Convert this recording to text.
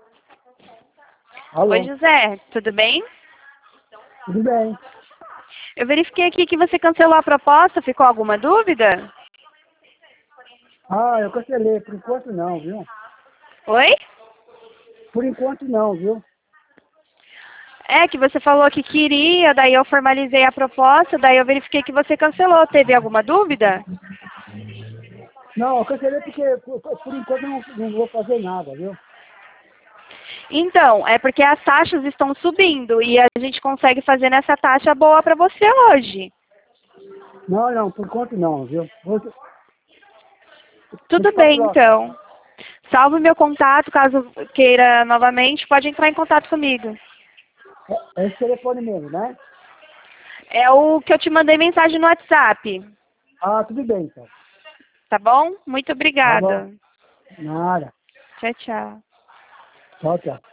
Alô? Oi, José, tudo bem? Tudo bem. Eu verifiquei aqui que você cancelou a proposta, ficou alguma dúvida? Ah, eu cancelei. Por enquanto não, viu? Oi? Por enquanto não, viu? É que você falou que queria, daí eu formalizei a proposta, daí eu verifiquei que você cancelou. Teve alguma dúvida? Não, eu cancelei porque por enquanto eu não vou fazer nada, viu? Então, é porque as taxas estão subindo e a gente consegue fazer nessa taxa boa para você hoje. Não, por enquanto não, viu? Tudo Deixa pra bem, próxima. então. Salve meu contato, caso queira novamente, pode entrar em contato comigo. É esse telefone mesmo, né? É o que eu te mandei mensagem no WhatsApp, Ah, tudo bem, então. tá bom? Muito Tá bom. obrigada. Nada. Tchau, tchau. Tchau, tchau.